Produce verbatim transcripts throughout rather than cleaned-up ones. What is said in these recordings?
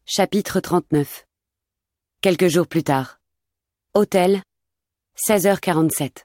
Chapitre trente-neuf. Quelques jours plus tard. Hôtel, seize heures quarante-sept.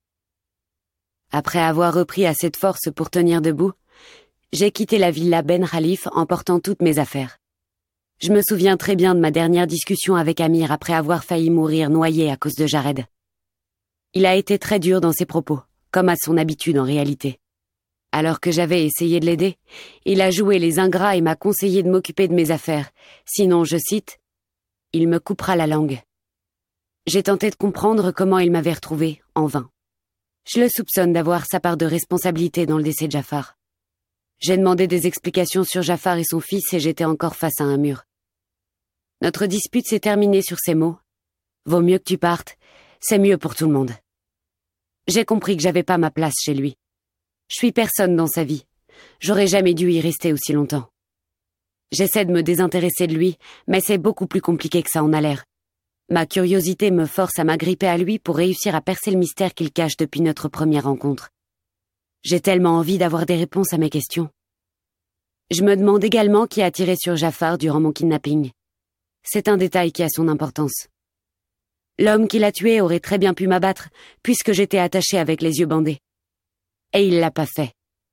Après avoir repris assez de force pour tenir debout, j'ai quitté la villa Ben Khalif en portant toutes mes affaires. Je me souviens très bien de ma dernière discussion avec Amir après avoir failli mourir noyé à cause de Jared. Il a été très dur dans ses propos, comme à son habitude en réalité. Alors que j'avais essayé de l'aider, il a joué les ingrats et m'a conseillé de m'occuper de mes affaires. Sinon, je cite, « il me coupera la langue ». J'ai tenté de comprendre comment il m'avait retrouvé, en vain. Je le soupçonne d'avoir sa part de responsabilité dans le décès de Jafar. J'ai demandé des explications sur Jafar et son fils et j'étais encore face à un mur. Notre dispute s'est terminée sur ces mots. « Vaut mieux que tu partes, c'est mieux pour tout le monde ». J'ai compris que j'avais pas ma place chez lui. Je suis personne dans sa vie. J'aurais jamais dû y rester aussi longtemps. J'essaie de me désintéresser de lui, mais c'est beaucoup plus compliqué que ça en a l'air. Ma curiosité me force à m'agripper à lui pour réussir à percer le mystère qu'il cache depuis notre première rencontre. J'ai tellement envie d'avoir des réponses à mes questions. Je me demande également qui a tiré sur Jafar durant mon kidnapping. C'est un détail qui a son importance. L'homme qui l'a tué aurait très bien pu m'abattre, puisque j'étais attachée avec les yeux bandés. Et il l'a pas fait.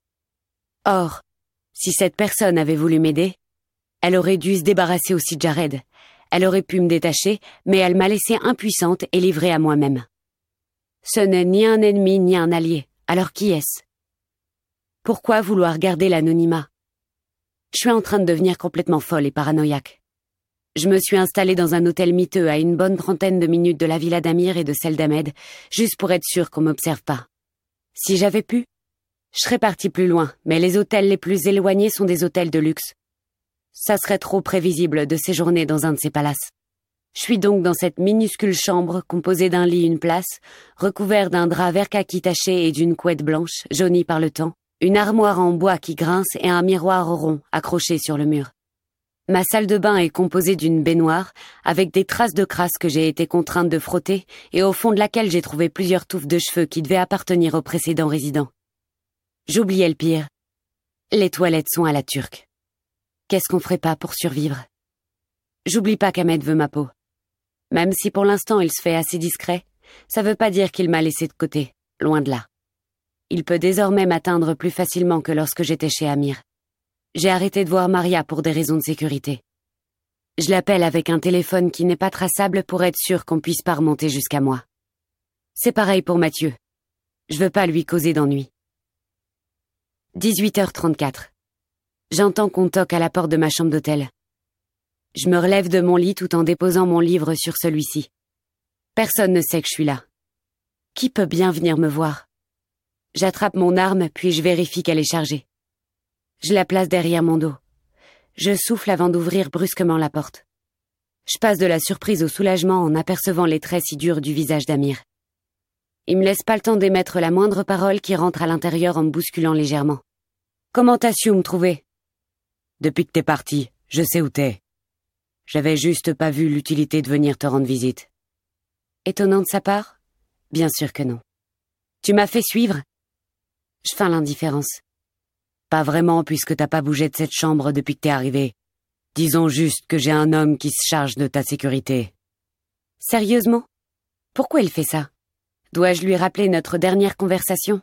Or, si cette personne avait voulu m'aider, elle aurait dû se débarrasser aussi de Jared. Elle aurait pu me détacher, mais elle m'a laissée impuissante et livrée à moi-même. Ce n'est ni un ennemi ni un allié. Alors qui est-ce? Pourquoi vouloir garder l'anonymat? Je suis en train de devenir complètement folle et paranoïaque. Je me suis installée dans un hôtel miteux à une bonne trentaine de minutes de la villa d'Amir et de celle d'Ahmed, juste pour être sûre qu'on m'observe pas. Si j'avais pu, je serais partie plus loin, mais les hôtels les plus éloignés sont des hôtels de luxe. Ça serait trop prévisible de séjourner dans un de ces palaces. Je suis donc dans cette minuscule chambre composée d'un lit et une place, recouvert d'un drap vert kaki taché et d'une couette blanche, jaunie par le temps, une armoire en bois qui grince et un miroir rond accroché sur le mur. Ma salle de bain est composée d'une baignoire, avec des traces de crasse que j'ai été contrainte de frotter et au fond de laquelle j'ai trouvé plusieurs touffes de cheveux qui devaient appartenir au précédent résident. J'oubliais le pire. Les toilettes sont à la turque. Qu'est-ce qu'on ferait pas pour survivre? J'oublie pas qu'Ahmed veut ma peau. Même si pour l'instant il se fait assez discret, ça veut pas dire qu'il m'a laissé de côté, loin de là. Il peut désormais m'atteindre plus facilement que lorsque j'étais chez Amir. J'ai arrêté de voir Maria pour des raisons de sécurité. Je l'appelle avec un téléphone qui n'est pas traçable pour être sûr qu'on puisse pas remonter jusqu'à moi. C'est pareil pour Mathieu. Je veux pas lui causer d'ennui. dix-huit heures trente-quatre. J'entends qu'on toque à la porte de ma chambre d'hôtel. Je me relève de mon lit tout en déposant mon livre sur celui-ci. Personne ne sait que je suis là. Qui peut bien venir me voir? J'attrape mon arme puis je vérifie qu'elle est chargée. Je la place derrière mon dos. Je souffle avant d'ouvrir brusquement la porte. Je passe de la surprise au soulagement en apercevant les traits si durs du visage d'Amir. Il me laisse pas le temps d'émettre la moindre parole qui rentre à l'intérieur en me bousculant légèrement. « Comment t'as su me trouver ?»« Depuis que t'es parti, je sais où t'es. J'avais juste pas vu l'utilité de venir te rendre visite. » Étonnant de sa part? Bien sûr que non. « Tu m'as fait suivre ?» Je feins l'indifférence. Pas vraiment puisque t'as pas bougé de cette chambre depuis que t'es arrivé. Disons juste que j'ai un homme qui se charge de ta sécurité. Sérieusement? Pourquoi il fait ça? Dois-je lui rappeler notre dernière conversation?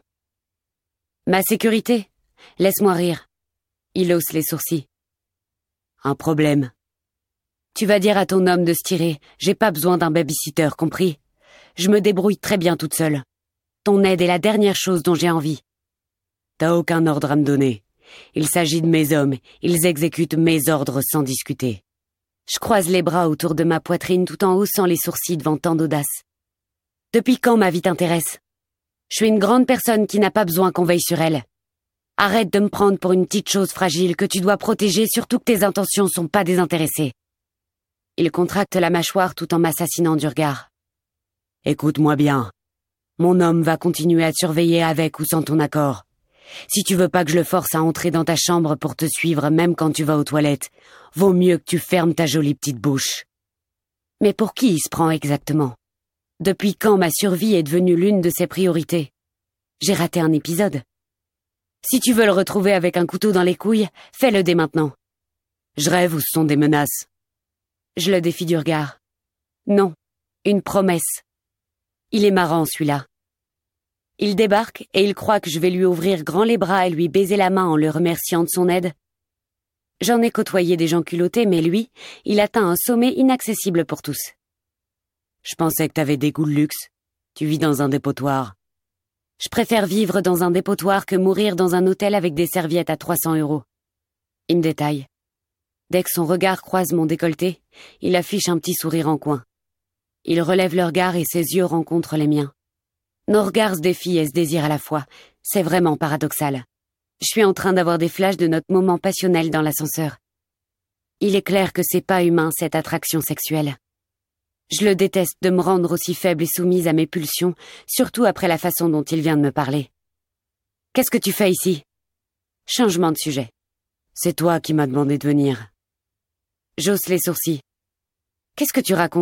Ma sécurité? Laisse-moi rire. Il hausse les sourcils. Un problème. Tu vas dire à ton homme de se tirer. J'ai pas besoin d'un babysitter, compris? Je me débrouille très bien toute seule. Ton aide est la dernière chose dont j'ai envie. T'as aucun ordre à me donner. Il s'agit de mes hommes, ils exécutent mes ordres sans discuter. Je croise les bras autour de ma poitrine tout en haussant les sourcils devant tant d'audace. Depuis quand ma vie t'intéresse? Je suis une grande personne qui n'a pas besoin qu'on veille sur elle. Arrête de me prendre pour une petite chose fragile que tu dois protéger, surtout que tes intentions sont pas désintéressées. Il contracte la mâchoire tout en m'assassinant du regard. Écoute-moi bien. Mon homme va continuer à te surveiller avec ou sans ton accord. Si tu veux pas que je le force à entrer dans ta chambre pour te suivre même quand tu vas aux toilettes, vaut mieux que tu fermes ta jolie petite bouche. Mais pour qui il se prend exactement? Depuis quand ma survie est devenue l'une de ses priorités? J'ai raté un épisode. Si tu veux le retrouver avec un couteau dans les couilles, fais-le dès maintenant. Je rêve ou ce sont des menaces? Je le défie du regard. Non, une promesse. Il est marrant, celui-là. Il débarque et il croit que je vais lui ouvrir grand les bras et lui baiser la main en le remerciant de son aide. J'en ai côtoyé des gens culottés, mais lui, il atteint un sommet inaccessible pour tous. Je pensais que t'avais des goûts de luxe. Tu vis dans un dépotoir. Je préfère vivre dans un dépotoir que mourir dans un hôtel avec des serviettes à trois cents euros. Il me détaille. Dès que son regard croise mon décolleté, il affiche un petit sourire en coin. Il relève le regard et ses yeux rencontrent les miens. Nos regards se défient et se désirent à la fois. C'est vraiment paradoxal. Je suis en train d'avoir des flashs de notre moment passionnel dans l'ascenseur. Il est clair que c'est pas humain, cette attraction sexuelle. Je le déteste de me rendre aussi faible et soumise à mes pulsions, surtout après la façon dont il vient de me parler. « Qu'est-ce que tu fais ici ?» Changement de sujet. « C'est toi qui m'as demandé de venir. » J'hausse les sourcils. « Qu'est-ce que tu racontes ?»«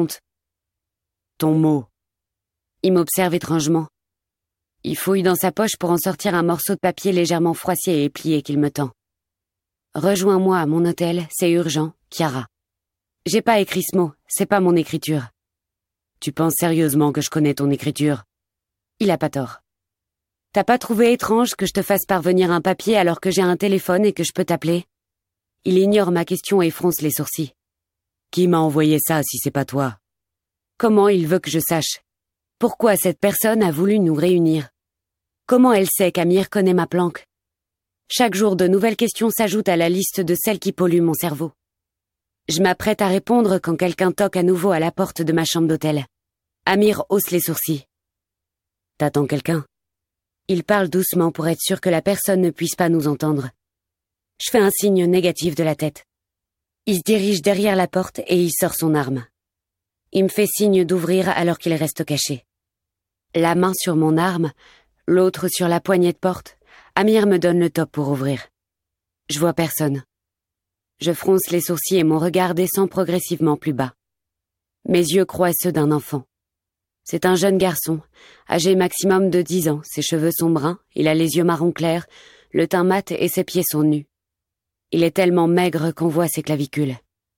Ton mot. » Il m'observe étrangement. Il fouille dans sa poche pour en sortir un morceau de papier légèrement froissé et plié qu'il me tend. « Rejoins-moi à mon hôtel, c'est urgent, Chiara. » J'ai pas écrit ce mot, c'est pas mon écriture. Tu penses sérieusement que je connais ton écriture? Il a pas tort. T'as pas trouvé étrange que je te fasse parvenir un papier alors que j'ai un téléphone et que je peux t'appeler? Il ignore ma question et fronce les sourcils. Qui m'a envoyé ça si c'est pas toi? Comment il veut que je sache? Pourquoi cette personne a voulu nous réunir? Comment elle sait qu'Amir connaît ma planque? Chaque jour de nouvelles questions s'ajoutent à la liste de celles qui polluent mon cerveau. Je m'apprête à répondre quand quelqu'un toque à nouveau à la porte de ma chambre d'hôtel. Amir hausse les sourcils. T'attends quelqu'un? Il parle doucement pour être sûr que la personne ne puisse pas nous entendre. Je fais un signe négatif de la tête. Il se dirige derrière la porte et il sort son arme. Il me fait signe d'ouvrir alors qu'il reste caché. La main sur mon arme, l'autre sur la poignée de porte, Amir me donne le top pour ouvrir. Je vois personne. Je fronce les sourcils et mon regard descend progressivement plus bas. Mes yeux croisent ceux d'un enfant. C'est un jeune garçon, âgé maximum de dix ans, ses cheveux sont bruns, il a les yeux marron clair, le teint mat et ses pieds sont nus. Il est tellement maigre qu'on voit ses clavicules.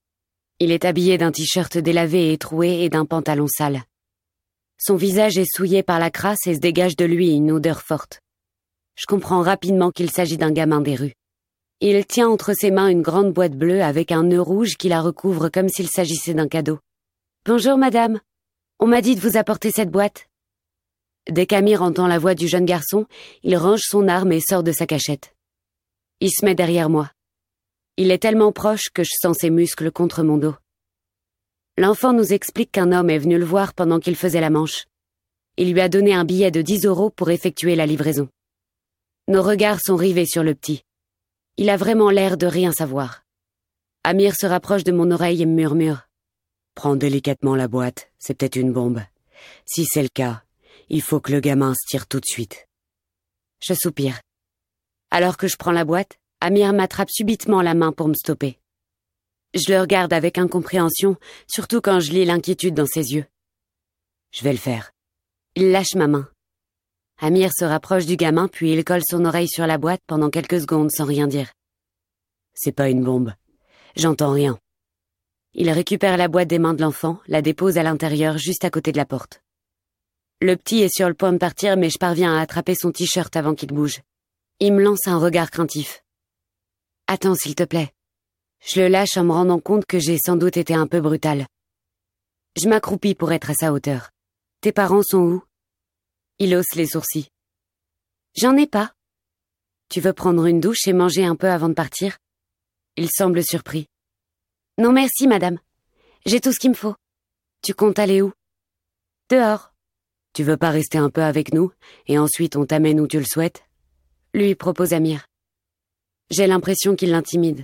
Il est habillé d'un t-shirt délavé et troué et d'un pantalon sale. Son visage est souillé par la crasse et se dégage de lui une odeur forte. Je comprends rapidement qu'il s'agit d'un gamin des rues. Il tient entre ses mains une grande boîte bleue avec un nœud rouge qui la recouvre comme s'il s'agissait d'un cadeau. « Bonjour, madame. On m'a dit de vous apporter cette boîte. » Dès qu'Amir entend la voix du jeune garçon, il range son arme et sort de sa cachette. Il se met derrière moi. Il est tellement proche que je sens ses muscles contre mon dos. L'enfant nous explique qu'un homme est venu le voir pendant qu'il faisait la manche. Il lui a donné un billet de dix euros pour effectuer la livraison. Nos regards sont rivés sur le petit. Il a vraiment l'air de rien savoir. Amir se rapproche de mon oreille et me murmure. « Prends délicatement la boîte, c'est peut-être une bombe. Si c'est le cas, il faut que le gamin se tire tout de suite. » Je soupire. Alors que je prends la boîte, Amir m'attrape subitement la main pour me stopper. Je le regarde avec incompréhension, surtout quand je lis l'inquiétude dans ses yeux. « Je vais le faire. » Il lâche ma main. Amir se rapproche du gamin puis il colle son oreille sur la boîte pendant quelques secondes sans rien dire. « C'est pas une bombe. J'entends rien. » Il récupère la boîte des mains de l'enfant, la dépose à l'intérieur juste à côté de la porte. Le petit est sur le point de partir mais je parviens à attraper son t-shirt avant qu'il bouge. Il me lance un regard craintif. « Attends s'il te plaît. » Je le lâche en me rendant compte que j'ai sans doute été un peu brutale. Je m'accroupis pour être à sa hauteur. « Tes parents sont où ?» Il hausse les sourcils. « J'en ai pas. »« Tu veux prendre une douche et manger un peu avant de partir ?» Il semble surpris. « Non merci, madame. J'ai tout ce qu'il me faut. Tu comptes aller où ?»« Dehors. »« Tu veux pas rester un peu avec nous, et ensuite on t'amène où tu le souhaites ?» lui propose Amir. J'ai l'impression qu'il l'intimide.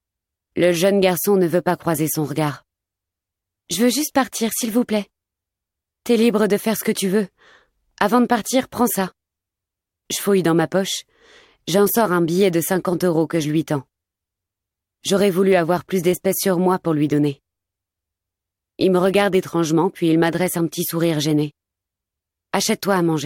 Le jeune garçon ne veut pas croiser son regard. « Je veux juste partir, s'il vous plaît. T'es libre de faire ce que tu veux. Avant de partir, prends ça. » Je fouille dans ma poche. J'en sors un billet de cinquante euros que je lui tends. J'aurais voulu avoir plus d'espèces sur moi pour lui donner. Il me regarde étrangement, puis il m'adresse un petit sourire gêné. « Achète-toi à manger. »«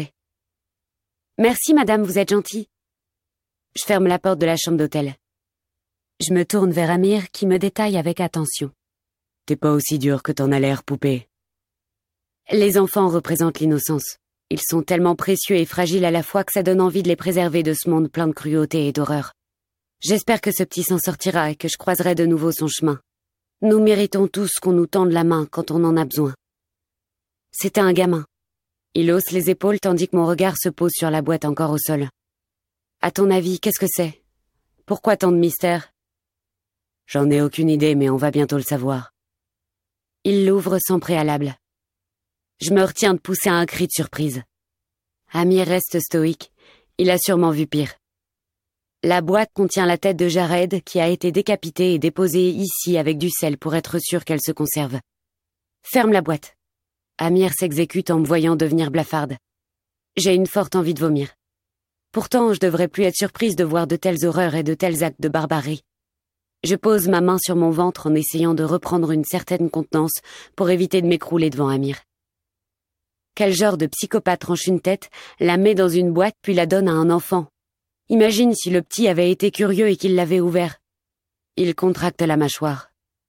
Merci, madame, vous êtes gentille. » Je ferme la porte de la chambre d'hôtel. Je me tourne vers Amir qui me détaille avec attention. T'es pas aussi dur que t'en as l'air, poupée. Les enfants représentent l'innocence. Ils sont tellement précieux et fragiles à la fois que ça donne envie de les préserver de ce monde plein de cruauté et d'horreur. J'espère que ce petit s'en sortira et que je croiserai de nouveau son chemin. Nous méritons tous qu'on nous tende la main quand on en a besoin. C'était un gamin. Il hausse les épaules tandis que mon regard se pose sur la boîte encore au sol. À ton avis, qu'est-ce que c'est? Pourquoi tant de mystère? J'en ai aucune idée, mais on va bientôt le savoir. Il l'ouvre sans préalable. Je me retiens de pousser un cri de surprise. Amir reste stoïque. Il a sûrement vu pire. La boîte contient la tête de Jared qui a été décapitée et déposée ici avec du sel pour être sûr qu'elle se conserve. Ferme la boîte. Amir s'exécute en me voyant devenir blafarde. J'ai une forte envie de vomir. Pourtant, je devrais plus être surprise de voir de telles horreurs et de tels actes de barbarie. Je pose ma main sur mon ventre en essayant de reprendre une certaine contenance pour éviter de m'écrouler devant Amir. Quel genre de psychopathe tranche une tête, la met dans une boîte puis la donne à un enfant? Imagine si le petit avait été curieux et qu'il l'avait ouvert. Il contracte la mâchoire.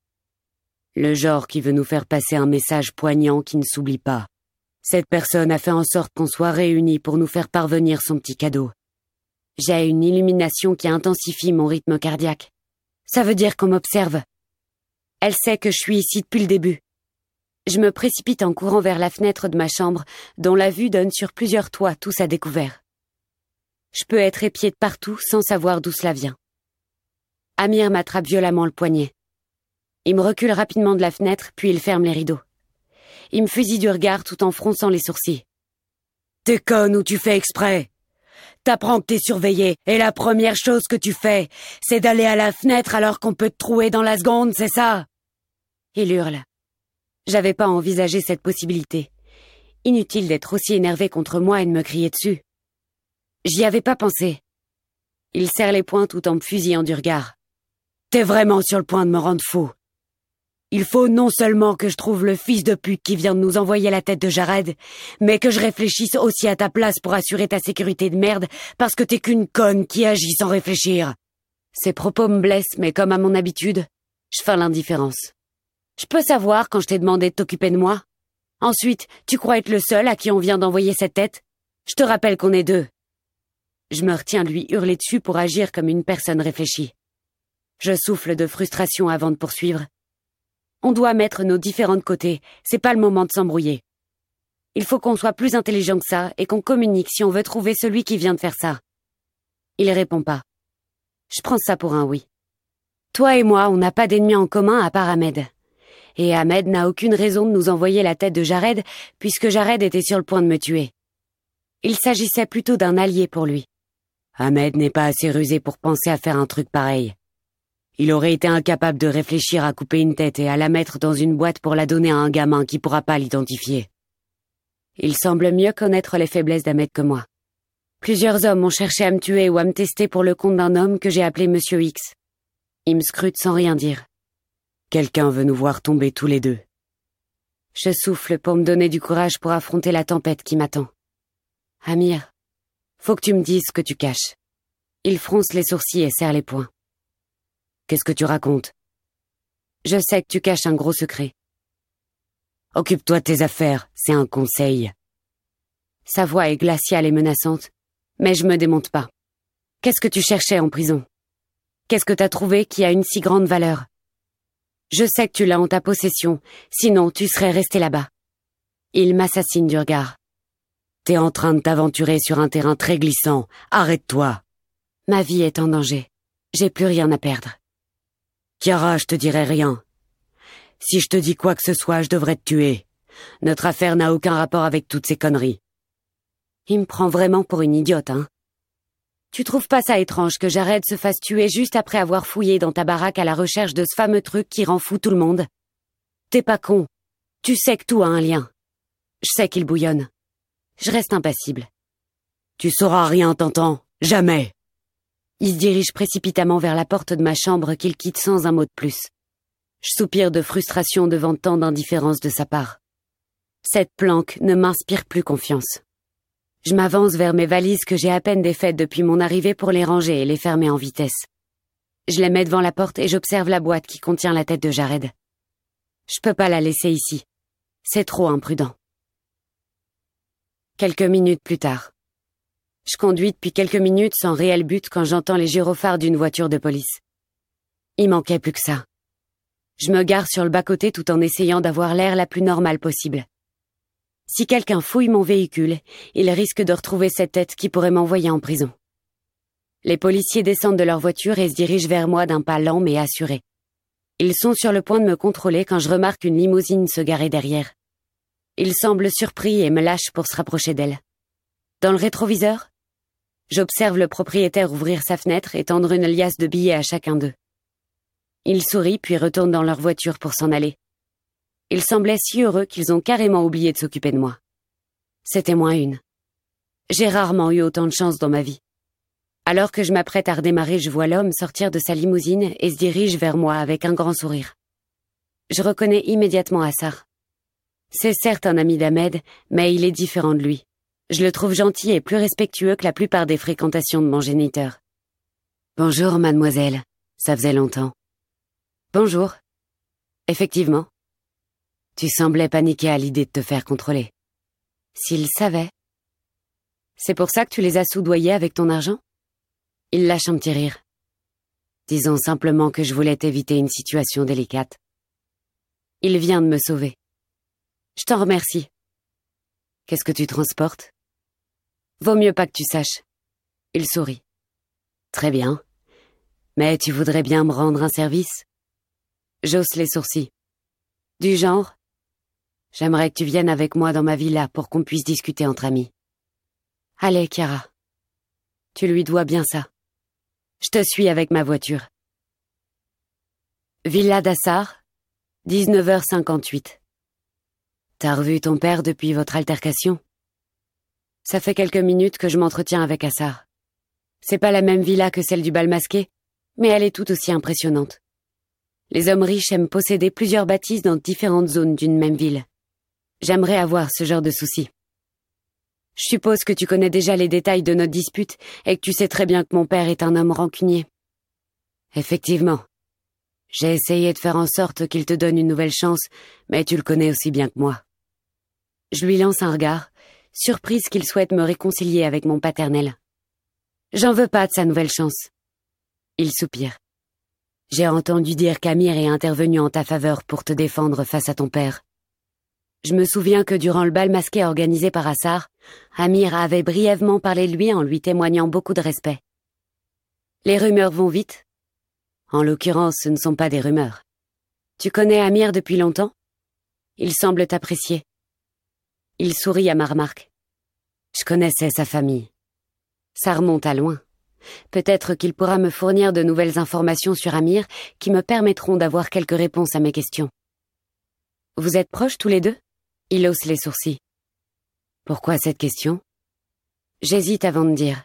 Le genre qui veut nous faire passer un message poignant qui ne s'oublie pas. Cette personne a fait en sorte qu'on soit réunis pour nous faire parvenir son petit cadeau. J'ai une illumination qui intensifie mon rythme cardiaque. Ça veut dire qu'on m'observe. Elle sait que je suis ici depuis le début. Je me précipite en courant vers la fenêtre de ma chambre, dont la vue donne sur plusieurs toits, tous à découvert. Je peux être épiée de partout sans savoir d'où cela vient. Amir m'attrape violemment le poignet. Il me recule rapidement de la fenêtre, puis il ferme les rideaux. Il me fusille du regard tout en fronçant les sourcils. T'es conne ou tu fais exprès? T'apprends que t'es surveillé, et la première chose que tu fais, c'est d'aller à la fenêtre alors qu'on peut te trouer dans la seconde, c'est ça? Il hurle. J'avais pas envisagé cette possibilité. Inutile d'être aussi énervé contre moi et de me crier dessus. J'y avais pas pensé. Il serre les poings tout en me fusillant du regard. T'es vraiment sur le point de me rendre fou. Il faut non seulement que je trouve le fils de pute qui vient de nous envoyer la tête de Jared, mais que je réfléchisse aussi à ta place pour assurer ta sécurité de merde, parce que t'es qu'une conne qui agit sans réfléchir. Ces propos me blessent, mais comme à mon habitude, je feins l'indifférence. Je peux savoir quand je t'ai demandé de t'occuper de moi? Ensuite, tu crois être le seul à qui on vient d'envoyer cette tête? Je te rappelle qu'on est deux. Je me retiens de lui hurler dessus pour agir comme une personne réfléchie. Je souffle de frustration avant de poursuivre. On doit mettre nos différents de côté, c'est pas le moment de s'embrouiller. Il faut qu'on soit plus intelligent que ça et qu'on communique si on veut trouver celui qui vient de faire ça. Il répond pas. Je prends ça pour un oui. Toi et moi, on n'a pas d'ennemis en commun à part Ahmed. Et Ahmed n'a aucune raison de nous envoyer la tête de Jared, puisque Jared était sur le point de me tuer. Il s'agissait plutôt d'un allié pour lui. Ahmed n'est pas assez rusé pour penser à faire un truc pareil. Il aurait été incapable de réfléchir à couper une tête et à la mettre dans une boîte pour la donner à un gamin qui pourra pas l'identifier. Il semble mieux connaître les faiblesses d'Ahmed que moi. Plusieurs hommes ont cherché à me tuer ou à me tester pour le compte d'un homme que j'ai appelé Monsieur X. Il me scrute sans rien dire. Quelqu'un veut nous voir tomber tous les deux. Je souffle pour me donner du courage pour affronter la tempête qui m'attend. Amir, faut que tu me dises ce que tu caches. Il fronce les sourcils et serre les poings. Qu'est-ce que tu racontes? Je sais que tu caches un gros secret. Occupe-toi de tes affaires, c'est un conseil. Sa voix est glaciale et menaçante, mais je me démonte pas. Qu'est-ce que tu cherchais en prison? Qu'est-ce que t'as trouvé qui a une si grande valeur? Je sais que tu l'as en ta possession, sinon tu serais resté là-bas. Il m'assassine du regard. T'es en train de t'aventurer sur un terrain très glissant, arrête-toi. Ma vie est en danger, j'ai plus rien à perdre. Chiara, je te dirai rien. Si je te dis quoi que ce soit, je devrais te tuer. Notre affaire n'a aucun rapport avec toutes ces conneries. Il me prend vraiment pour une idiote, hein? Tu trouves pas ça étrange que Jared se fasse tuer juste après avoir fouillé dans ta baraque à la recherche de ce fameux truc qui rend fou tout le monde? T'es pas con. Tu sais que tout a un lien. Je sais qu'il bouillonne. Je reste impassible. Tu sauras rien, t'entends? Jamais. Il se dirige précipitamment vers la porte de ma chambre qu'il quitte sans un mot de plus. Je soupire de frustration devant tant d'indifférence de sa part. Cette planque ne m'inspire plus confiance. Je m'avance vers mes valises que j'ai à peine défaites depuis mon arrivée pour les ranger et les fermer en vitesse. Je les mets devant la porte et j'observe la boîte qui contient la tête de Jared. Je peux pas la laisser ici. C'est trop imprudent. Quelques minutes plus tard. Je conduis depuis quelques minutes sans réel but quand j'entends les gyrophares d'une voiture de police. Il manquait plus que ça. Je me gare sur le bas-côté tout en essayant d'avoir l'air la plus normale possible. Si quelqu'un fouille mon véhicule, il risque de retrouver cette tête qui pourrait m'envoyer en prison. Les policiers descendent de leur voiture et se dirigent vers moi d'un pas lent mais assuré. Ils sont sur le point de me contrôler quand je remarque une limousine se garer derrière. Ils semblent surpris et me lâchent pour se rapprocher d'elle. Dans le rétroviseur, j'observe le propriétaire ouvrir sa fenêtre et tendre une liasse de billets à chacun d'eux. Ils sourient puis retournent dans leur voiture pour s'en aller. Ils semblaient si heureux qu'ils ont carrément oublié de s'occuper de moi. C'était moins une. J'ai rarement eu autant de chance dans ma vie. Alors que je m'apprête à redémarrer, je vois l'homme sortir de sa limousine et se dirige vers moi avec un grand sourire. Je reconnais immédiatement Assar. C'est certes un ami d'Ahmed, mais il est différent de lui. Je le trouve gentil et plus respectueux que la plupart des fréquentations de mon géniteur. « Bonjour, mademoiselle. Ça faisait longtemps. »« Bonjour. » « Effectivement. »« Tu semblais paniquer à l'idée de te faire contrôler. »« S'il savait. »« C'est pour ça que tu les as soudoyés avec ton argent ?» Il lâche un petit rire. « Disons simplement que je voulais t'éviter une situation délicate. »« Il vient de me sauver. »« Je t'en remercie. »« Qu'est-ce que tu transportes ?»« Vaut mieux pas que tu saches. » Il sourit. « Très bien. Mais tu voudrais bien me rendre un service ?» J'hausse les sourcils. « Du genre ? J'aimerais que tu viennes avec moi dans ma villa pour qu'on puisse discuter entre amis. » « Allez, Chiara. Tu lui dois bien ça. Je te suis avec ma voiture. » Villa d'Assar, dix-neuf heures cinquante-huit. « T'as revu ton père depuis votre altercation ? » Ça fait quelques minutes que je m'entretiens avec Assar. C'est pas la même villa que celle du bal masqué, mais elle est tout aussi impressionnante. Les hommes riches aiment posséder plusieurs bâtisses dans différentes zones d'une même ville. J'aimerais avoir ce genre de soucis. Je suppose que tu connais déjà les détails de notre dispute et que tu sais très bien que mon père est un homme rancunier. Effectivement. J'ai essayé de faire en sorte qu'il te donne une nouvelle chance, mais tu le connais aussi bien que moi. Je lui lance un regard, surprise qu'il souhaite me réconcilier avec mon paternel. J'en veux pas de sa nouvelle chance. Il soupire. J'ai entendu dire qu'Amir est intervenu en ta faveur pour te défendre face à ton père. Je me souviens que durant le bal masqué organisé par Assar, Amir avait brièvement parlé de lui en lui témoignant beaucoup de respect. Les rumeurs vont vite. En l'occurrence, ce ne sont pas des rumeurs. Tu connais Amir depuis longtemps ? Il semble t'apprécier. Il sourit à ma remarque. Je connaissais sa famille. Ça remonte à loin. Peut-être qu'il pourra me fournir de nouvelles informations sur Amir qui me permettront d'avoir quelques réponses à mes questions. Vous êtes proches tous les deux ? Il hausse les sourcils. Pourquoi cette question ? J'hésite avant de dire.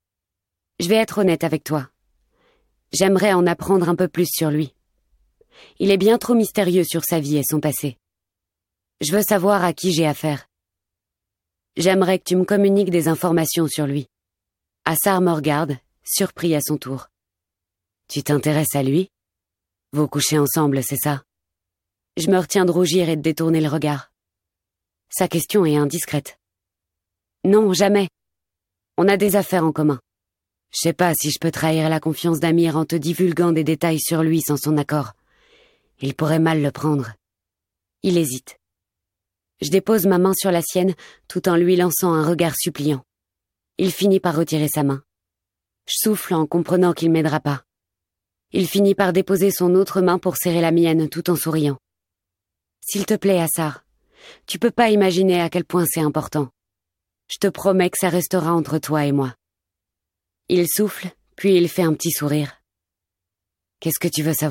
Je vais être honnête avec toi. J'aimerais en apprendre un peu plus sur lui. Il est bien trop mystérieux sur sa vie et son passé. Je veux savoir à qui j'ai affaire. J'aimerais que tu me communiques des informations sur lui. Assar me regarde, surpris à son tour. Tu t'intéresses à lui ? Vous couchez ensemble, c'est ça ? Je me retiens de rougir et de détourner le regard. Sa question est indiscrète. Non, jamais. On a des affaires en commun. Je sais pas si je peux trahir la confiance d'Amir en te divulguant des détails sur lui sans son accord. Il pourrait mal le prendre. Il hésite. Je dépose ma main sur la sienne tout en lui lançant un regard suppliant. Il finit par retirer sa main. Je souffle en comprenant qu'il m'aidera pas. Il finit par déposer son autre main pour serrer la mienne tout en souriant. S'il te plaît, Assar, tu peux pas imaginer à quel point c'est important. Je te promets que ça restera entre toi et moi. Il souffle, puis il fait un petit sourire. Qu'est-ce que tu veux savoir ?